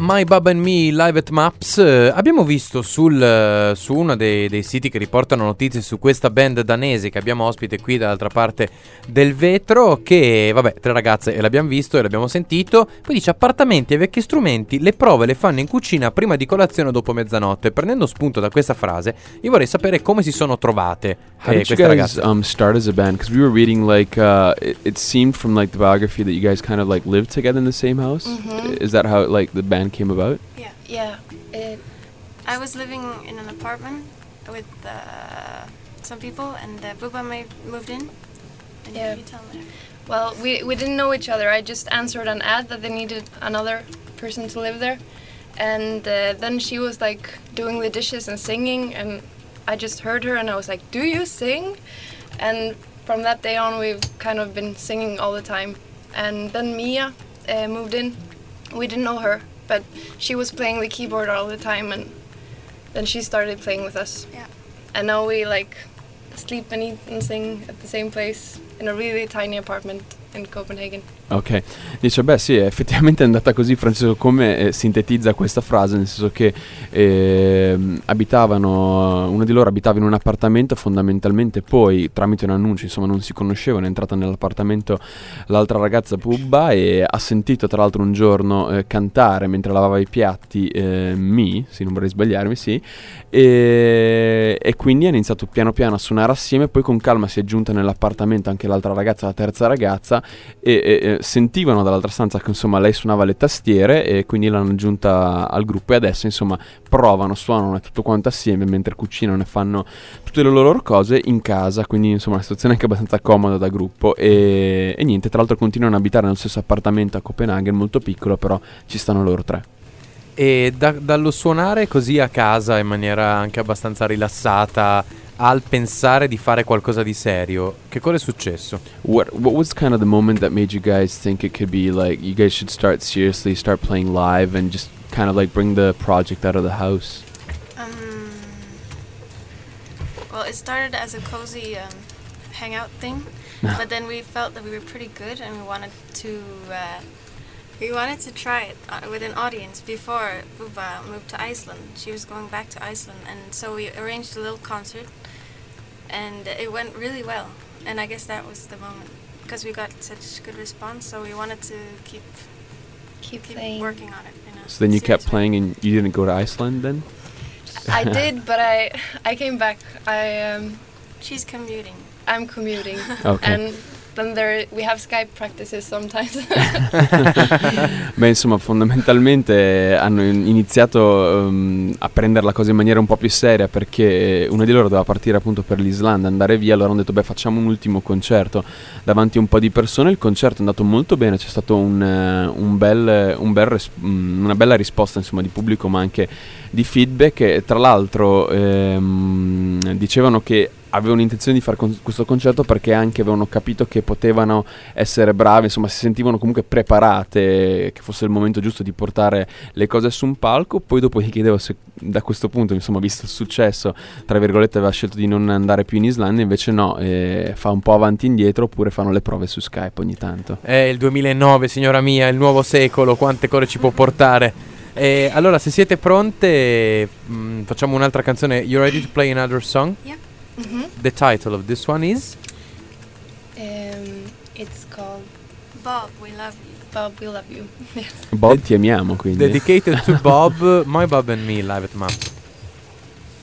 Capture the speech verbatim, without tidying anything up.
My Bub and Me Live at Maps. Eh, abbiamo visto sul, eh, su uno dei, dei siti che riportano notizie su questa band danese che abbiamo ospite qui dall'altra parte del vetro, che vabbè, tre ragazze, e l'abbiamo visto e l'abbiamo sentito. Poi dice appartamenti e vecchi strumenti, le prove le fanno in cucina prima di colazione o dopo mezzanotte. Prendendo spunto da questa frase, io vorrei sapere come si sono trovate How eh, did you queste guys ragazze. um, start as a band? Because we were reading like uh, it, it seemed from like the biography that you guys kind of like lived together in the same house. Mhm. Is that how like the band came about? Yeah. Yeah, it, I was living in an apartment with uh, some people, and uh, Buba ma- moved in. And Yeah. you tell me. well, we, we didn't know each other. I just answered an ad that they needed another person to live there. And uh, then she was like doing the dishes and singing, and I just heard her and I was like, do you sing? And from that day on, we've kind of been singing all the time. And then Mia uh, moved in. We didn't know her, but she was playing the keyboard all the time, and then she started playing with us. Yeah. And now we like sleep and eat and sing at the same place in a really tiny apartment in Copenhagen. Ok, dice beh sì, effettivamente è andata così. Francesco come eh, sintetizza questa frase, nel senso che ehm, abitavano, una di loro abitava in un appartamento fondamentalmente, poi tramite un annuncio, insomma non si conoscevano, è entrata nell'appartamento l'altra ragazza Pubba e ha sentito tra l'altro un giorno eh, cantare mentre lavava i piatti eh, Mi, sì non vorrei sbagliarmi, sì, e, e quindi hanno iniziato piano piano a suonare assieme, poi con calma si è giunta nell'appartamento anche l'altra ragazza, la terza ragazza, e, e sentivano dall'altra stanza che insomma lei suonava le tastiere e quindi l'hanno aggiunta al gruppo e adesso insomma provano, suonano e tutto quanto assieme mentre cucinano e fanno tutte le loro cose in casa, quindi insomma una situazione anche abbastanza comoda da gruppo e, e niente, tra l'altro continuano a abitare nello stesso appartamento a Copenaghen, molto piccolo, però ci stanno loro tre. E da- dallo suonare così a casa in maniera anche abbastanza rilassata al pensare di fare qualcosa di serio, che cosa è successo? What what was kind of the moment that made you guys think it could be like you guys should start seriously, start playing live and just kind of like bring the project out of the house? Um, well, it started as a cozy um, hangout thing, but then we felt that we were pretty good, and we wanted to uh, we wanted to try it uh, with an audience before Buba moved to Iceland. She was going back to Iceland, and so we arranged a little concert, and it went really well. And I guess that was the moment because we got such good response, so we wanted to keep Keep, keep playing. working on it. You know, So then you kept seriously. playing and you didn't go to Iceland then? I did, but I I came back. I um, She's commuting. I'm commuting, Okay. and then there we have Skype practices sometimes. Beh, insomma, fondamentalmente hanno in- iniziato ehm, a prendere la cosa in maniera un po' più seria perché una di loro doveva partire appunto per l'Islanda, andare via, allora hanno detto beh facciamo un ultimo concerto davanti a un po' di persone. Il concerto è andato molto bene, c'è stato un, eh, un bel, un bel res- mm, una bella risposta insomma di pubblico ma anche di feedback e tra l'altro ehm, dicevano che avevano intenzione di fare con- questo concerto perché anche avevano capito che potevano essere bravi, insomma si sentivano comunque preparate, che fosse il momento giusto di portare le cose su un palco. Poi dopo gli chiedevo se da questo punto, insomma visto il successo, tra virgolette aveva scelto di non andare più in Islanda, invece no, eh, fa un po' avanti e indietro oppure fanno le prove su Skype ogni tanto. È il duemilanove, signora mia, il nuovo secolo, quante cose ci può portare. E allora, se siete pronte, mh, facciamo un'altra canzone. You ready to play another song? Yeah. hmm The title of this one is? Um, it's called Bob, we love you. Bob, We Love You. Yes. Bob, ti amiamo quindi. Dedicated to Bob, My Bob and Me, live at Maps.